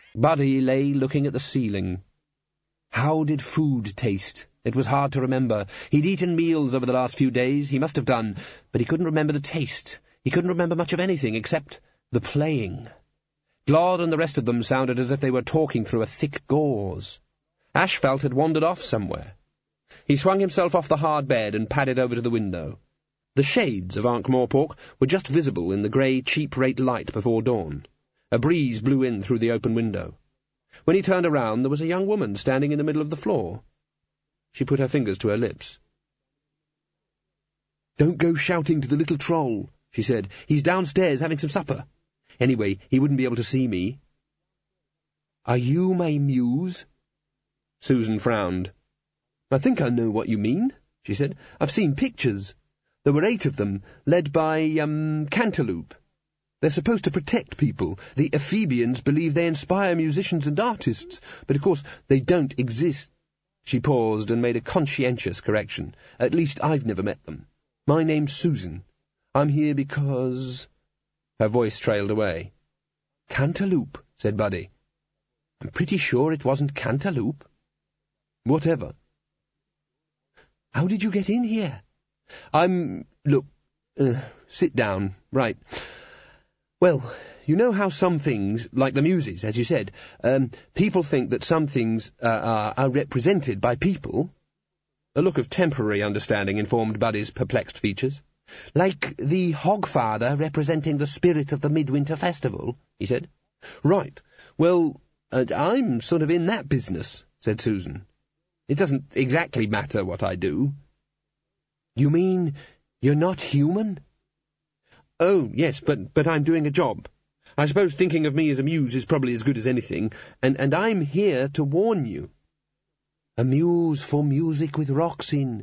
Buddy lay looking at the ceiling. How did food taste? It was hard to remember. He'd eaten meals over the last few days, he must have done, but he couldn't remember the taste. He couldn't remember much of anything except the playing. Glod and the rest of them sounded as if they were talking through a thick gauze. Ashfelt had wandered off somewhere. He swung himself off the hard bed and padded over to the window. The shades of Ankh-Morpork were just visible in the grey, cheap-rate light before dawn. A breeze blew in through the open window. When he turned around, there was a young woman standing in the middle of the floor. She put her fingers to her lips. "Don't go shouting to the little troll," she said. "He's downstairs having some supper. Anyway, he wouldn't be able to see me." "Are you my muse?" Susan frowned. "I think I know what you mean," she said. "I've seen pictures. There were 8 of them, led by, Cantaloupe. They're supposed to protect people. The Ephebians believe they inspire musicians and artists, but of course they don't exist." She paused and made a conscientious correction. "At least I've never met them. My name's Susan. I'm here because—" Her voice trailed away. "Cantaloupe," said Buddy. "I'm pretty sure it wasn't Cantaloupe." "Whatever." "How did you get in here?" Look, sit down, right. Well, you know how some things, like the muses, as you said, people think that some things are represented by people?" A look of temporary understanding informed Buddy's perplexed features. "Like the Hogfather representing the spirit of the Midwinter Festival," he said. "Right. Well, I'm sort of in that business," said Susan. "It doesn't exactly matter what I do." "You mean you're not human?" "Oh, yes, but I'm doing a job. I suppose thinking of me as a muse is probably as good as anything, and I'm here to warn you." "A muse for music with rocks in."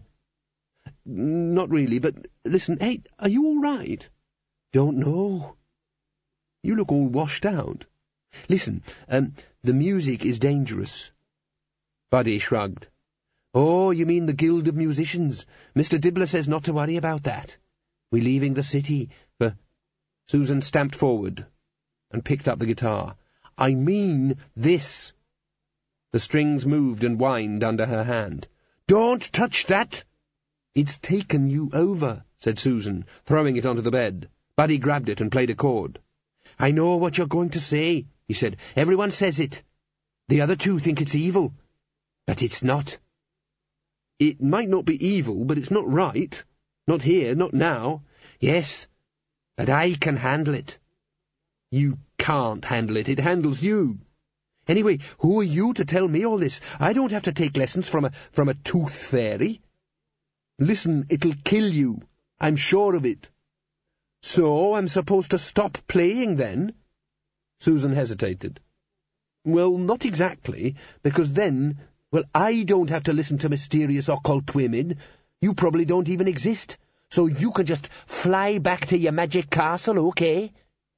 "Not really, but listen, hey, are you all right?" "Don't know." "You look all washed out." "Listen, the music is dangerous." Buddy shrugged. "Oh, you mean the Guild of Musicians. Mr. Dibbler says not to worry about that. We're leaving the city, but—" Susan stamped forward and picked up the guitar. "I mean this." The strings moved and whined under her hand. "Don't touch that!" "It's taken you over," said Susan, throwing it onto the bed. Buddy grabbed it and played a chord. "I know what you're going to say," he said. "Everyone says it. The other 2 think it's evil. But it's not." "It might not be evil, but it's not right. Not here, not now." "Yes, but I can handle it." "You can't handle it. It handles you." "Anyway, who are you to tell me all this? I don't have to take lessons from a tooth fairy." "Listen, it'll kill you. I'm sure of it." "So I'm supposed to stop playing, then?" Susan hesitated. "Well, not exactly, because then, well, I don't have to listen to mysterious occult women. You probably don't even exist, so you can just fly back to your magic castle, okay?"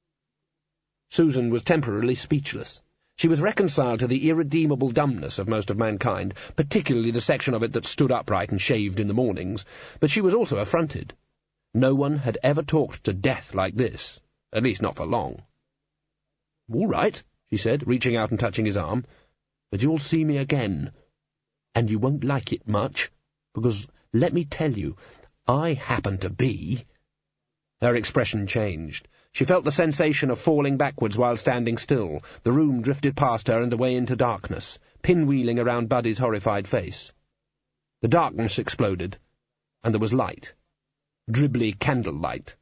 Susan was temporarily speechless. She was reconciled to the irredeemable dumbness of most of mankind, particularly the section of it that stood upright and shaved in the mornings, but she was also affronted. No one had ever talked to death like this, at least not for long. "All right," she said, reaching out and touching his arm, "but you'll see me again, and you won't like it much, because, let me tell you, I happen to be—" Her expression changed. She felt the sensation of falling backwards while standing still. The room drifted past her and away into darkness, pinwheeling around Buddy's horrified face. The darkness exploded, and there was light. Dribbly candlelight.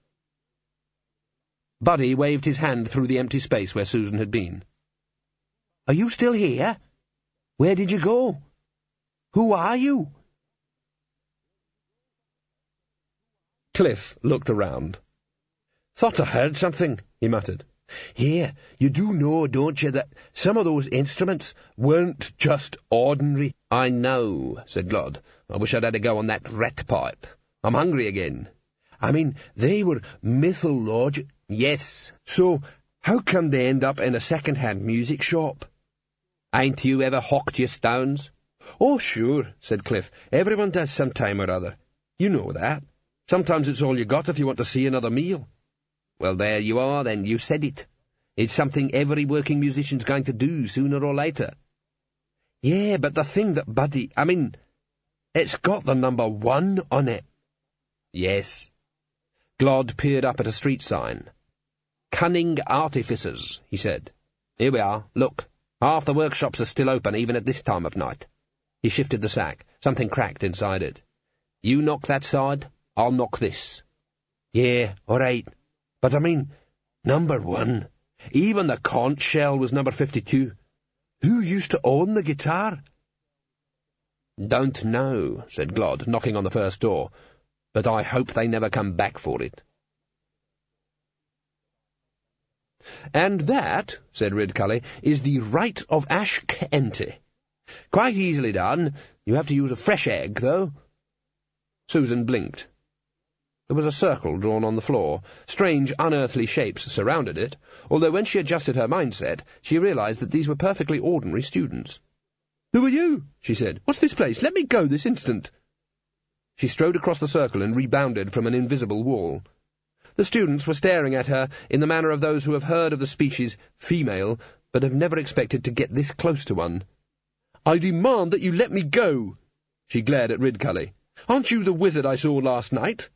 Buddy waved his hand through the empty space where Susan had been. "Are you still here? Where did you go? Who are you?" Cliff looked around. "Thought I heard something," he muttered. "Here, you do know, don't you, that some of those instruments weren't just ordinary—" "I know," said Glod. "I wish I'd had a go on that rat pipe. I'm hungry again." "I mean, they were mythologic—" "Yes. So, how come they end up in a second-hand music shop?" "Ain't you ever hocked your stones?" "Oh, sure," said Cliff. "Everyone does some time or other. You know that. Sometimes it's all you got if you want to see another meal." "Well, there you are, then. You said it. It's something every working musician's going to do sooner or later. Yeah, but the thing that Buddy... it's got the number 1 on it. Yes. Glod peered up at a street sign. Cunning Artificers, he said. Here we are, look. Half the workshops are still open, even at this time of night. He shifted the sack. Something cracked inside it. You knock that side, I'll knock this. Yeah, all right. But number 1. Even the conch shell was number 52. Who used to own the guitar? Don't know, said Glod, knocking on the first door, but I hope they never come back for it. And that, said Ridcully, is the rite of Ashk Ente. Quite easily done. You have to use a fresh egg, though. Susan blinked. There was a circle drawn on the floor. Strange, unearthly shapes surrounded it, although when she adjusted her mindset, she realized that these were perfectly ordinary students. "Who are you?" she said. "What's this place? Let me go this instant." She strode across the circle and rebounded from an invisible wall. The students were staring at her in the manner of those who have heard of the species female, but have never expected to get this close to one. "I demand that you let me go!" She glared at Ridcully. "Aren't you the wizard I saw last night?"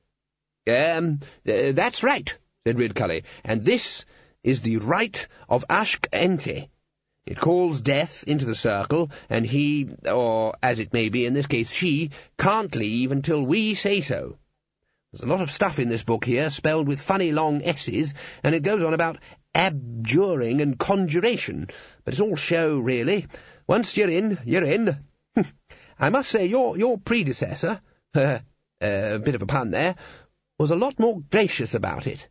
That's right," said Ridcully, "and this is the rite of Ashk Ente. It calls death into the circle, and he, or as it may be in this case she, can't leave until we say so. There's a lot of stuff in this book here, spelled with funny long S's, and it goes on about abjuring and conjuration, but it's all show, really. Once you're in, you're in. I must say your predecessor, a bit of a pun there, was a lot more gracious about it."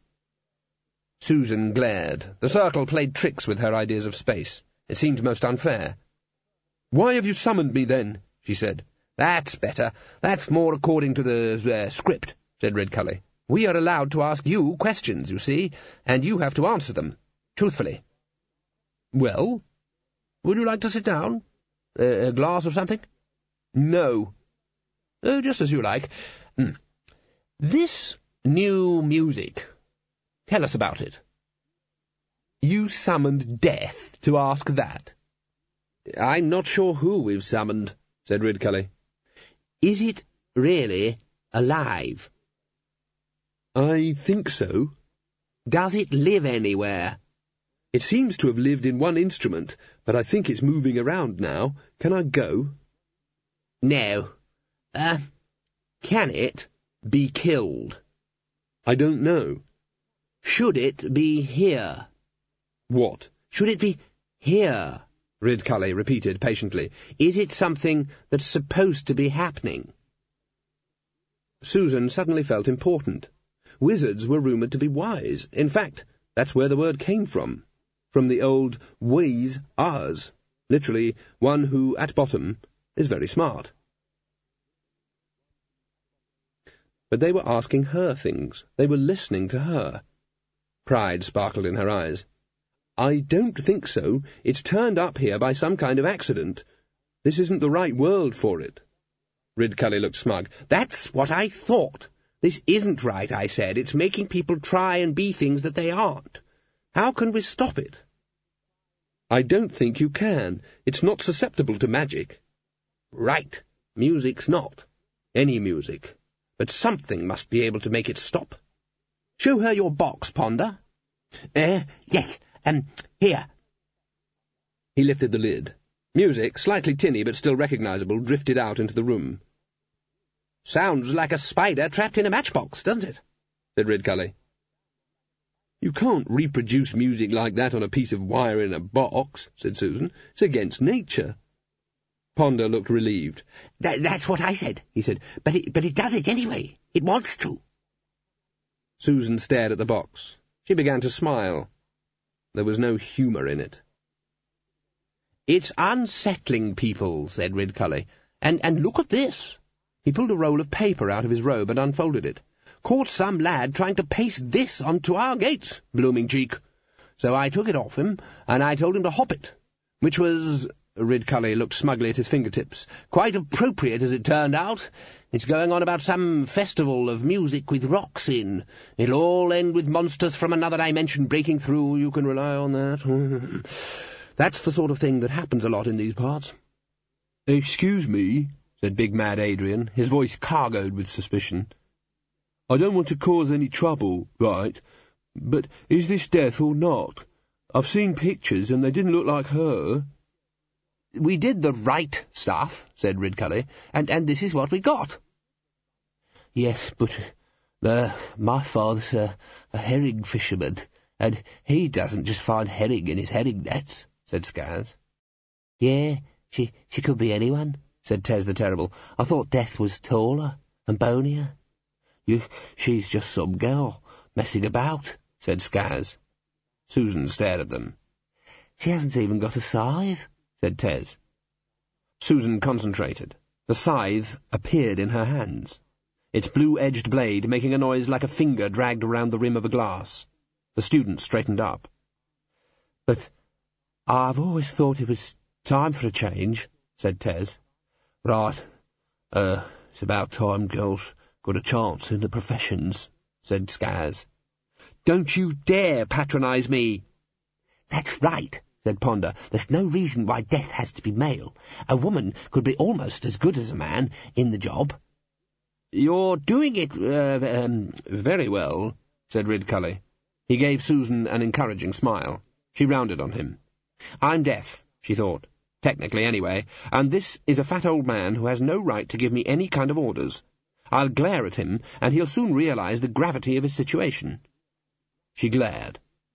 Susan glared. The circle played tricks with her ideas of space. It seemed most unfair. "Why have you summoned me, then?" she said. "That's better. That's more according to the script," said Ridcully. "We are allowed to ask you questions, you see, and you have to answer them, truthfully." "Well, would you like to sit down? A glass of something?" "No." Just as you like. This new music. Tell us about it." "You summoned death to ask that?" "I'm not sure who we've summoned," said Ridcully. "Is it really alive?" "I think so." "Does it live anywhere?" "It seems to have lived in one instrument, but I think it's moving around now. Can I go?" "No. Can it be killed?" "I don't know." "Should it be here?" "What?" "Should it be here?" Ridcully repeated patiently. "Is it something that's supposed to be happening?" Susan suddenly felt important. Wizards were rumoured to be wise. In fact, that's where the word came from the old wise ars, literally one who, at bottom, is very smart. But they were asking her things. They were listening to her. Pride sparkled in her eyes. "I don't think so. It's turned up here by some kind of accident. This isn't the right world for it." Ridcully looked smug. "That's what I thought. This isn't right, I said. It's making people try and be things that they aren't. How can we stop it?" "I don't think you can. It's not susceptible to magic." "Right. Music's not. Any music. But something must be able to make it stop. Show her your box, Ponder." Yes, here." He lifted the lid. Music, slightly tinny but still recognizable, drifted out into the room. "Sounds like a spider trapped in a matchbox, doesn't it?" said Ridcully. "You can't reproduce music like that on a piece of wire in a box," said Susan. "It's against nature." Ponder looked relieved. That's what I said," he said. But it does it anyway. It wants to." Susan stared at the box. She began to smile. There was no humour in it. "It's unsettling people," said Ridcully. And look at this." He pulled a roll of paper out of his robe and unfolded it. "Caught some lad trying to paste this onto our gates, blooming cheek. So I took it off him, and I told him to hop it, which was Ridcully looked smugly at his fingertips. "Quite appropriate, as it turned out. It's going on about some festival of music with rocks in. It'll all end with monsters from another dimension breaking through. You can rely on that. That's the sort of thing that happens a lot in these parts." "Excuse me," said Big Mad Adrian, his voice cargoed with suspicion. "I don't want to cause any trouble, right? But is this Death or not? I've seen pictures, and they didn't look like her." "We did the right stuff," said Ridcully, and this is what we got." "Yes, but my father's a herring fisherman, and he doesn't just find herring in his herring nets," said Skaz. "Yeah, she could be anyone," said Tez the Terrible. "I thought Death was taller and bonier." She's just some girl messing about," said Skaz. Susan stared at them. "She hasn't even got a scythe," said Tez. Susan concentrated. The scythe appeared in her hands, its blue-edged blade making a noise like a finger dragged around the rim of a glass. The student straightened up. "But I've always thought it was time for a change," said Tez. "Right. It's about time girls got a chance in the professions," said Skaz. "Don't you dare patronise me." "That's right," said Ponder. "There's no reason why Death has to be male. A woman could be almost as good as a man in the job." "You're doing it, very well," said Ridcully. He gave Susan an encouraging smile. She rounded on him. "I'm Death," she thought. "Technically, anyway, and this is a fat old man who has no right to give me any kind of orders. I'll glare at him, and he'll soon realize the gravity of his situation." She glared.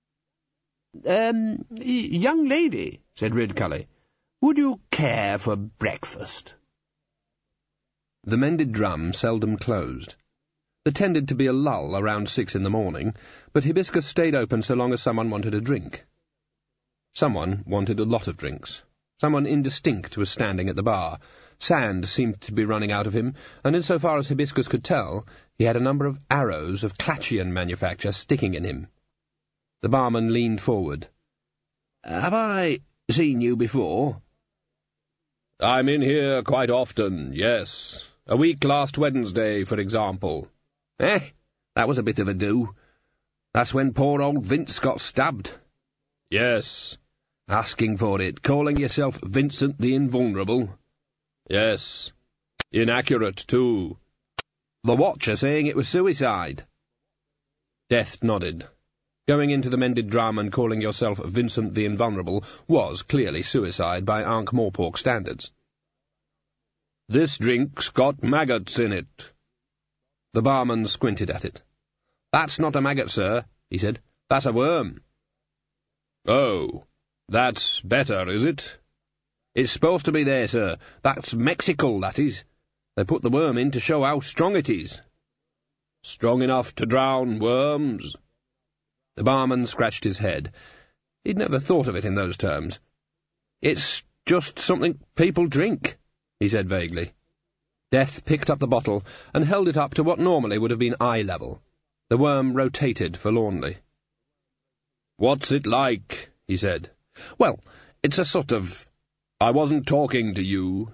Young lady," said Ridcully, "would you care for breakfast?" The Mended Drum seldom closed. There tended to be a lull around 6 in the morning, but Hibiscus stayed open so long as someone wanted a drink. Someone wanted a lot of drinks. Someone indistinct was standing at the bar. Sand seemed to be running out of him, and insofar as Hibiscus could tell, he had a number of arrows of Clatchian manufacture sticking in him. The barman leaned forward. "Have I seen you before?" "I'm in here quite often, yes. A week last Wednesday, for example." That was a bit of a do. That's when poor old Vince got stabbed." "Yes." "Asking for it, calling yourself Vincent the Invulnerable." "Yes. Inaccurate, too." "The Watcher saying it was suicide." Death nodded. Going into the Mended Drum and calling yourself Vincent the Invulnerable was clearly suicide by Ankh-Morpork standards. "This drink's got maggots in it." The barman squinted at it. "That's not a maggot, sir," he said. "That's a worm." "Oh, that's better, is it?" "It's supposed to be there, sir. That's Mexical, that is. They put the worm in to show how strong it is." "Strong enough to drown worms?" The barman scratched his head. He'd never thought of it in those terms. "It's just something people drink," he said vaguely. Death picked up the bottle and held it up to what normally would have been eye level. The worm rotated forlornly. "What's it like?" he said. "Well, it's a sort of... I wasn't talking to you."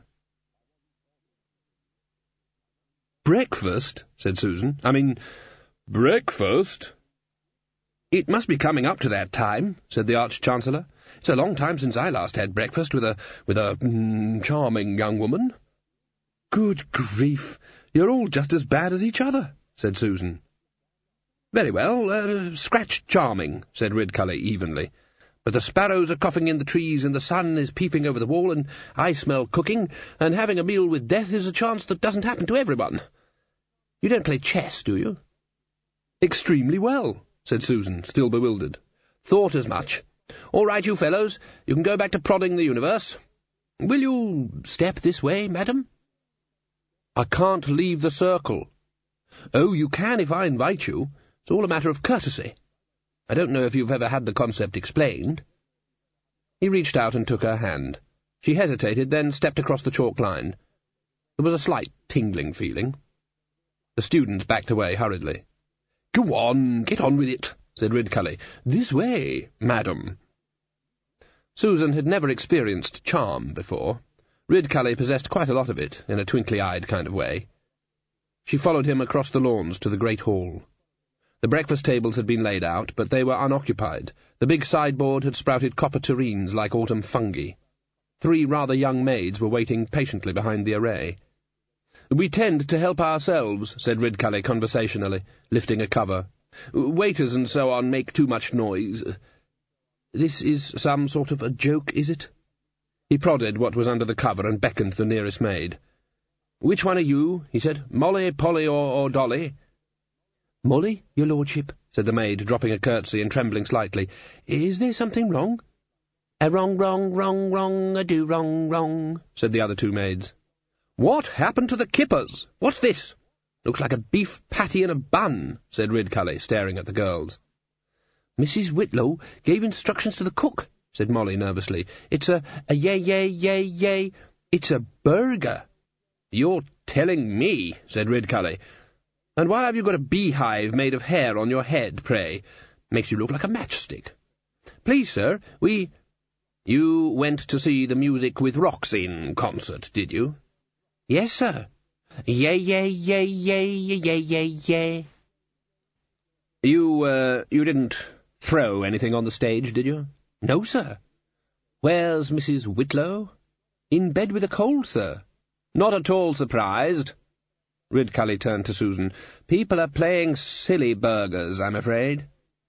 "Breakfast?" said Susan. "Breakfast?" "It must be coming up to that time," said the Arch-Chancellor. "It's a long time since I last had breakfast with a charming young woman." "Good grief, you're all just as bad as each other," said Susan. "Very well, scratch charming," said Ridcully evenly. "But the sparrows are coughing in the trees, and the sun is peeping over the wall, and I smell cooking, and having a meal with Death is a chance that doesn't happen to everyone. You don't play chess, do you?" "Extremely well," said Susan, still bewildered. "Thought as much. All right, you fellows, you can go back to prodding the universe. Will you step this way, madam?" "I can't leave the circle." "Oh, you can if I invite you. It's all a matter of courtesy. I don't know if you've ever had the concept explained." He reached out and took her hand. She hesitated, then stepped across the chalk line. There was a slight tingling feeling. The student backed away hurriedly. "Go on, get on with it," said Ridcully. "This way, madam." Susan had never experienced charm before. Ridcully possessed quite a lot of it, in a twinkly-eyed kind of way. She followed him across the lawns to the great hall. The breakfast tables had been laid out, but they were unoccupied. The big sideboard had sprouted copper tureens like autumn fungi. 3 rather young maids were waiting patiently behind the array. "We tend to help ourselves," said Ridcully conversationally, lifting a cover. "Waiters and so on make too much noise. This is some sort of a joke, is it?" He prodded what was under the cover and beckoned the nearest maid. "Which one are you?" he said. "Molly, Polly, or Dolly?" "Molly, your lordship," said the maid, dropping a curtsy and trembling slightly. "Is there something wrong?" "Wrong, a-do, wrong," said the other 2 maids. "What happened to the kippers? What's this? Looks like a beef patty in a bun," said Ridcully, staring at the girls. "Mrs. Whitlow gave instructions to the cook," said Molly nervously. "It's a yay, it's a burger." "You're telling me," said Ridcully. "And why have you got a beehive made of hair on your head, pray? Makes you look like a matchstick. Please, sir, You went to see the Music with Rocks in concert, did you?" "Yes, sir. Yay. You didn't throw anything on the stage, did you?" "No, sir." "Where's Mrs. Whitlow?" "In bed with a cold, sir." "Not at all surprised." Ridcully turned to Susan. "People are playing silly burgers, I'm afraid."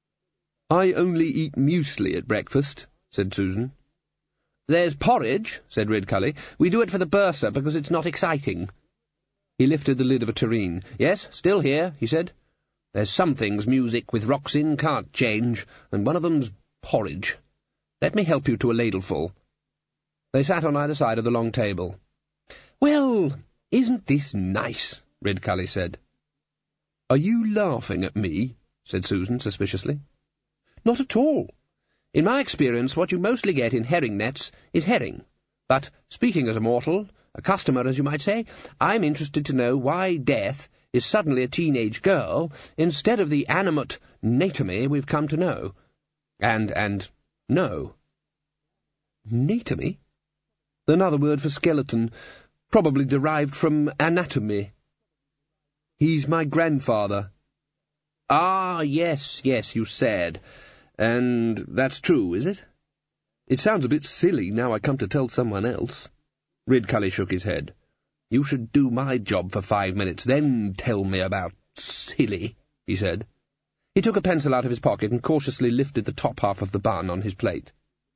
"I only eat muesli at breakfast," said Susan. "There's porridge," said Ridcully. "We do it for the bursar because it's not exciting." He lifted the lid of a tureen. "Yes, still here," he said. "There's some things Music with Rocks in can't change, and one of them's porridge. Let me help you to a ladleful." They sat on either side of the long table. "Well, isn't this nice?" Ridcully said. "Are you laughing at me?" said Susan suspiciously. "Not at all. In my experience, what you mostly get in herring nets is herring. But, speaking as a mortal, a customer, as you might say, I'm interested to know why Death is suddenly a teenage girl instead of the animate Natamy we've come to know. And know." "Natamy?" "Another word for skeleton, probably derived from anatomy. He's my grandfather." "Ah, yes, you said. And that's true, is it?" "It sounds a bit silly now I come to tell someone else." Ridcully shook his head. "You should do my job for 5 minutes, then tell me about silly," he said. He took a pencil out of his pocket and cautiously lifted the top half of the bun on his plate.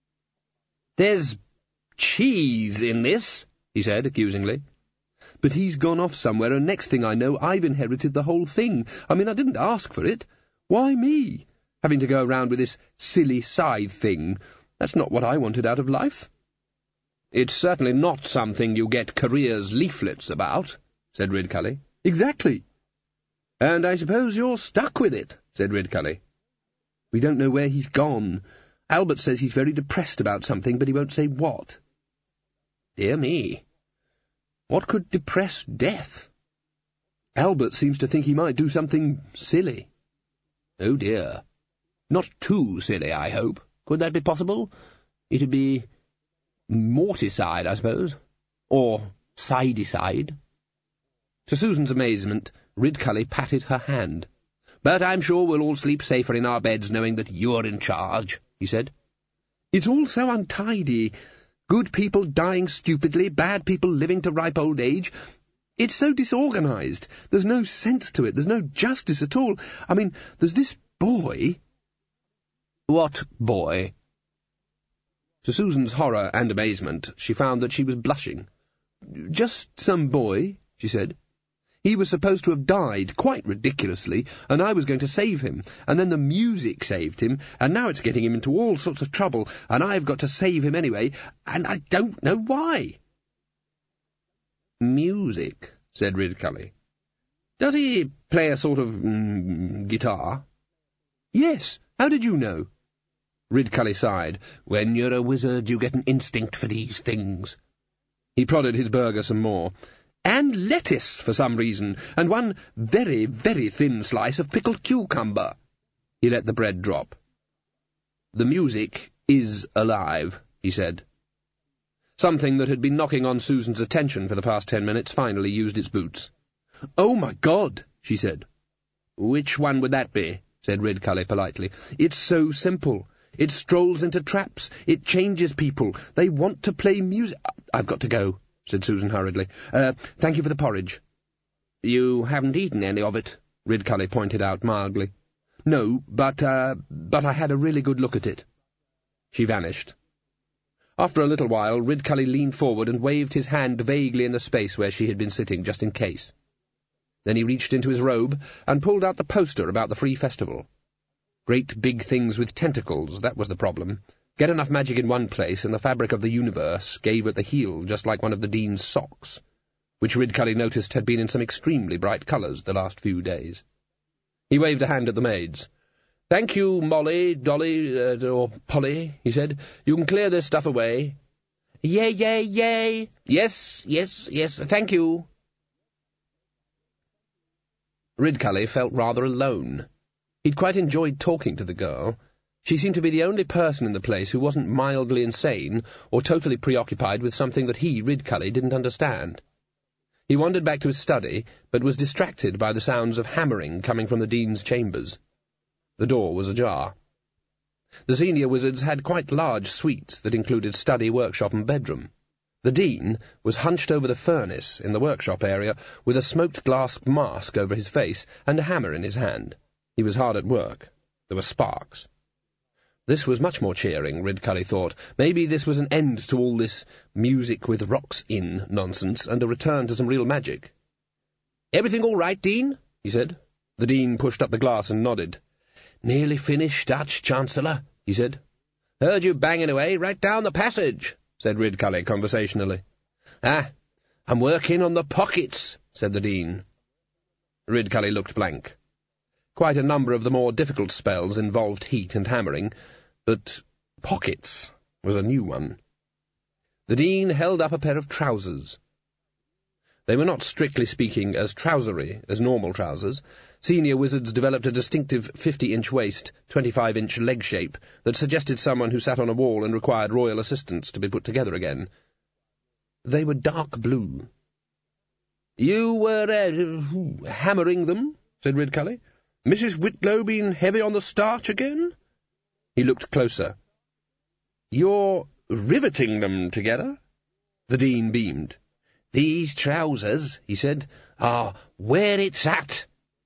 "There's cheese in this," he said accusingly. "But he's gone off somewhere, and next thing I know I've inherited the whole thing. I mean, I didn't ask for it. Why me? Having to go around with this silly scythe thing. That's not what I wanted out of life." "It's certainly not something you get careers leaflets about," said Ridcully. "Exactly. And I suppose you're stuck with it," said Ridcully. "We don't know where he's gone. Albert says he's very depressed about something, but he won't say what." "Dear me. What could depress Death?" "Albert seems to think he might do something silly." "Oh, dear. Not too silly, I hope. Could that be possible? It'd be morticide, I suppose. Or sidecide." To Susan's amazement, Ridcully patted her hand. "But I'm sure we'll all sleep safer in our beds knowing that you're in charge," he said. "It's all so untidy. Good people dying stupidly, bad people living to ripe old age. It's so disorganized. There's no sense to it. There's no justice at all. I mean, there's this boy—" "What boy?" To Susan's horror and amazement, she found that she was blushing. "Just some boy," she said. "He was supposed to have died, quite ridiculously, and I was going to save him, and then the music saved him, and now it's getting him into all sorts of trouble, and I've got to save him anyway, and I don't know why." "Music," said Ridcully. "Does he play a sort of guitar?" "Yes. How did you know?" Ridcully sighed. "When you're a wizard, you get an instinct for these things." He prodded his burger some more. "And lettuce, for some reason, and one very, very thin slice of pickled cucumber." He let the bread drop. "The music is alive," he he said. Something that had been knocking on Susan's attention for the past 10 minutes finally used its boots. "Oh, my God," she said. "Which one would that be?" said Ridcully politely. "It's so simple. It strolls into traps. It changes people. They want to play music—" "I've got to go," said Susan hurriedly. Thank you for the porridge." "You haven't eaten any of it," Ridcully pointed out mildly. "No, but I had a really good look at it." She vanished. After a little while, Ridcully leaned forward and waved his hand vaguely in the space where she had been sitting, just in case. Then he reached into his robe and pulled out the poster about the free festival. Great big things with tentacles, that was the problem. Get enough magic in one place, and the fabric of the universe gave at the heel, just like one of the Dean's socks, which Ridcully noticed had been in some extremely bright colours the last few days. He waved a hand at the maids. "Thank you, Molly, Dolly, or Polly," he said. "You can clear this stuff away." "Yay, yay, yay! Yes, thank you." Ridcully felt rather alone. He'd quite enjoyed talking to the girl. She seemed to be the only person in the place who wasn't mildly insane or totally preoccupied with something that he, Ridcully, didn't understand. He wandered back to his study, but was distracted by the sounds of hammering coming from the Dean's chambers. The door was ajar. The senior wizards had quite large suites that included study, workshop, and bedroom. The Dean was hunched over the furnace in the workshop area with a smoked glass mask over his face and a hammer in his hand. He was hard at work. There were sparks. This was much more cheering, Ridcully thought. Maybe this was an end to all this music with rocks in nonsense and a return to some real magic. "Everything all right, Dean?" he said. The Dean pushed up the glass and nodded. "Nearly finished, Arch-Chancellor," he said. "Heard you banging away right down the passage," said Ridcully conversationally. "I'm working on the pockets," said the Dean. Ridcully looked blank. Quite a number of the more difficult spells involved heat and hammering, but pockets was a new one. The Dean held up a pair of trousers. They were not strictly speaking as trousery as normal trousers. Senior wizards developed a distinctive 50-inch waist, 25-inch leg shape that suggested someone who sat on a wall and required royal assistance to be put together again. They were dark blue. "You were, hammering them?" said Ridcully. "Mrs. Whitlow been heavy on the starch again?" He looked closer. "You're riveting them together?" The Dean beamed. "These trousers," he said, "are where it's at."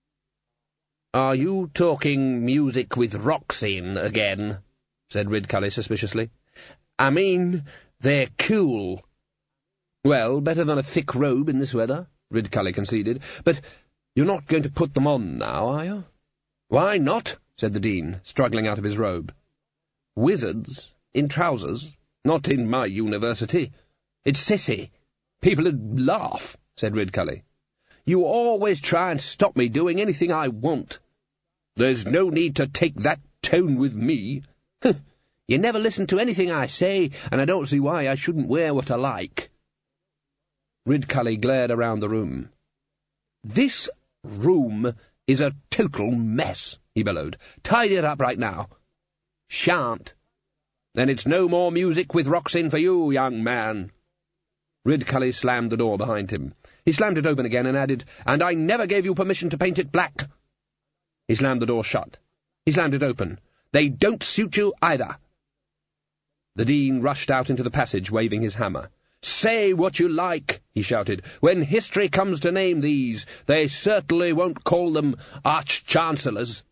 "Are you talking music with rocks in again?" said Ridcully suspiciously. "I mean, they're cool." "Well, better than a thick robe in this weather," Ridcully conceded. "But you're not going to put them on now, are you?" "Why not?" said the Dean, struggling out of his robe. "Wizards in trousers? Not in my university. It's sissy. People'd laugh," said Ridcully. "You always try and stop me doing anything I want." "There's no need to take that tone with me." "You never listen to anything I say, and I don't see why I shouldn't wear what I like." Ridcully glared around the room. "This room is a total mess," he bellowed. "Tidy it up right now." "Shan't." "Then it's no more music with rocks in for you, young man." Ridcully slammed the door behind him. He slammed it open again and added, "And I never gave you permission to paint it black." He slammed the door shut. He slammed it open. "They don't suit you either." The Dean rushed out into the passage, waving his hammer. "Say what you like," he shouted. "When history comes to name these, they certainly won't call them Arch-Chancellors."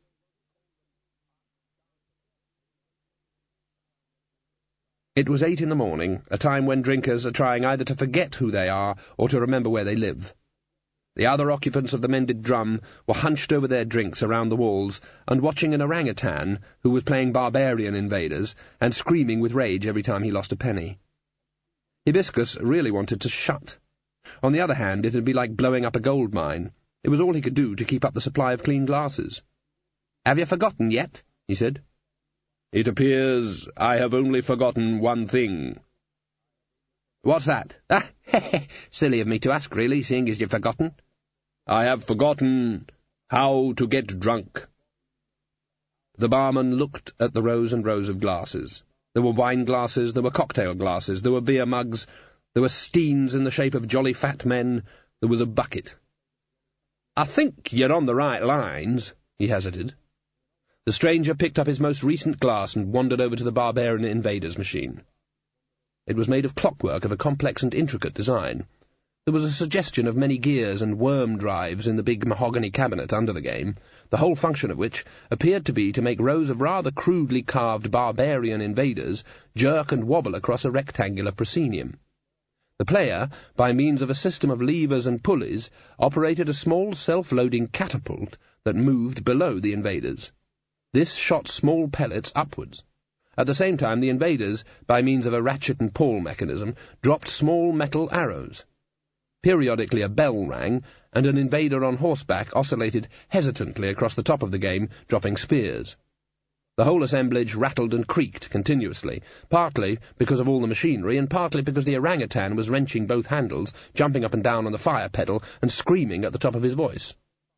It was 8 in the morning, a time when drinkers are trying either to forget who they are or to remember where they live. The other occupants of the mended drum were hunched over their drinks around the walls and watching an orangutan who was playing barbarian invaders and screaming with rage every time he lost a penny. Hibiscus really wanted to shut. On the other hand, it'd be like blowing up a gold mine. It was all he could do to keep up the supply of clean glasses. "Have you forgotten yet?" he said. "It appears I have only forgotten one thing." "What's that?" Silly of me to ask, really, seeing as you've forgotten." "I have forgotten how to get drunk." The barman looked at the rows and rows of glasses. There were wine glasses, there were cocktail glasses, there were beer mugs, there were steins in the shape of jolly fat men, there was a bucket. "I think you're on the right lines," he hazarded. The stranger picked up his most recent glass and wandered over to the Barbarian Invaders machine. It was made of clockwork of a complex and intricate design. There was a suggestion of many gears and worm drives in the big mahogany cabinet under the game, the whole function of which appeared to be to make rows of rather crudely carved Barbarian Invaders jerk and wobble across a rectangular proscenium. The player, by means of a system of levers and pulleys, operated a small self-loading catapult that moved below the invaders. This shot small pellets upwards. At the same time, the invaders, by means of a ratchet and pawl mechanism, dropped small metal arrows. Periodically a bell rang, and an invader on horseback oscillated hesitantly across the top of the game, dropping spears. The whole assemblage rattled and creaked continuously, partly because of all the machinery, and partly because the orangutan was wrenching both handles, jumping up and down on the fire pedal, and screaming at the top of his voice.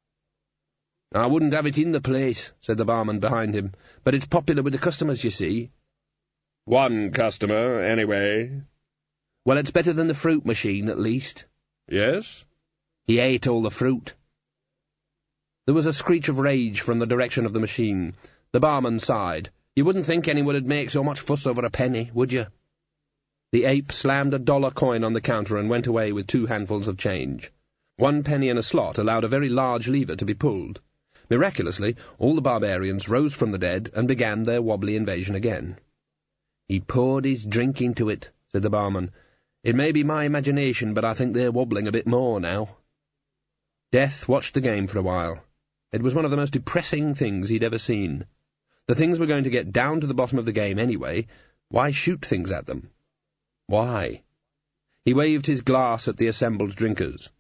"I wouldn't have it in the place," said the barman behind him, "but it's popular with the customers, you see." "One customer, anyway." "Well, it's better than the fruit machine, at least." "Yes?" "He ate all the fruit." There was a screech of rage from the direction of the machine. The barman sighed. "You wouldn't think anyone would make so much fuss over a penny, would you?" The ape slammed a $1 coin on the counter and went away with 2 handfuls of change. 1 penny in a slot allowed a very large lever to be pulled. Miraculously, all the barbarians rose from the dead and began their wobbly invasion again. "He poured his drink into it," said the barman. "It may be my imagination, but I think they're wobbling a bit more now." Death watched the game for a while. It was one of the most depressing things he'd ever seen. The things were going to get down to the bottom of the game anyway. Why shoot things at them? Why? He waved his glass at the assembled drinkers.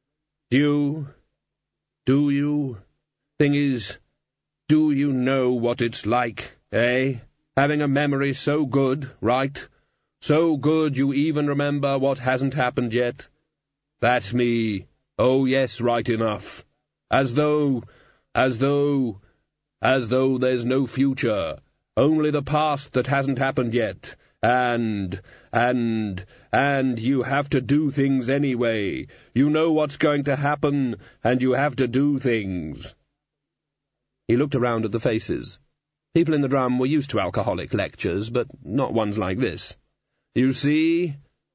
Do you... Thing is, do you know what it's like, eh? Having a memory so good, right? So good you even remember what hasn't happened yet? That's me. Oh, yes, right enough. As though there's no future, only the past that hasn't happened yet, and you have to do things anyway. You know what's going to happen, and you have to do things." He looked around at the faces. People in the drum were used to alcoholic lectures, but not ones like this. You see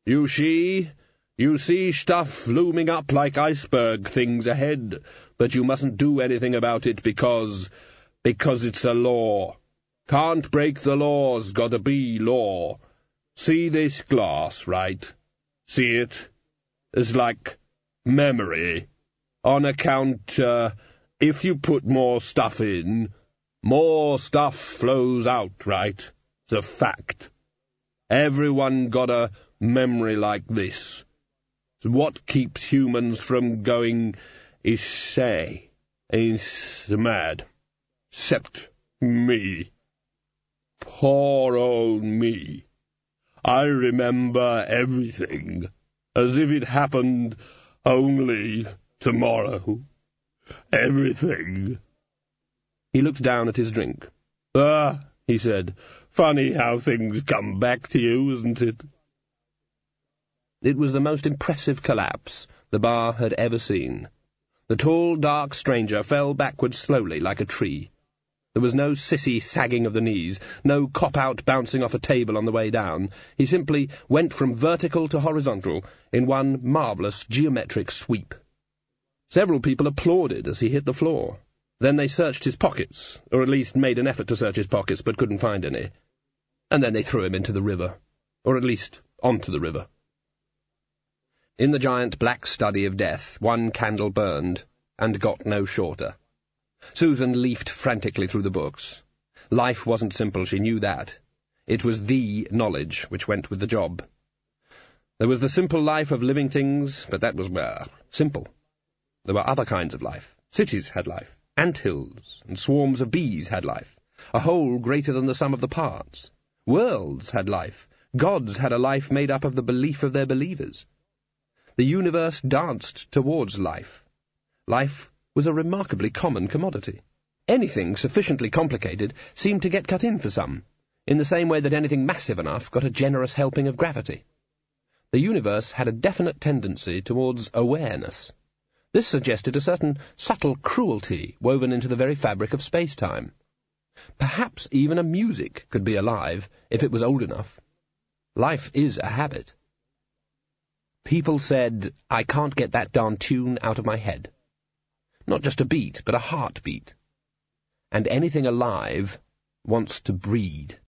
stuff looming up like iceberg things ahead, but you mustn't do anything about it because it's a law. Can't break the law's gotta be law. See this glass, right? See it? It's like memory. On account, if you put more stuff in, more stuff flows out, right? It's a fact. Everyone got a memory like this. It's what keeps humans from going mad. Except me. Poor old me. I remember everything, as if it happened only tomorrow. Everything. He looked down at his drink. "Ah," he said, "funny how things come back to you, isn't it?" It was the most impressive collapse the bar had ever seen. The tall, dark stranger fell backwards slowly like a tree. There was no sissy sagging of the knees, no cop-out bouncing off a table on the way down. He simply went from vertical to horizontal in one marvellous geometric sweep. Several people applauded as he hit the floor. Then they searched his pockets, or at least made an effort to search his pockets, but couldn't find any. And then they threw him into the river, or at least onto the river. In the giant black study of death, 1 candle burned, and got no shorter. Susan leafed frantically through the books. Life wasn't simple, she knew that. It was the knowledge which went with the job. There was the simple life of living things, but that was, simple. There were other kinds of life. Cities had life. Ant-hills and swarms of bees had life. A whole greater than the sum of the parts. Worlds had life. Gods had a life made up of the belief of their believers. The universe danced towards life. Life was a remarkably common commodity. Anything sufficiently complicated seemed to get cut in for some. in the same way that anything massive enough got a generous helping of gravity. The universe had a definite tendency towards awareness. This suggested a certain subtle cruelty woven into the very fabric of space-time. Perhaps even a music could be alive if it was old enough. Life is a habit. People said, "I can't get that darn tune out of my head." Not just a beat, but a heartbeat. And anything alive wants to breed.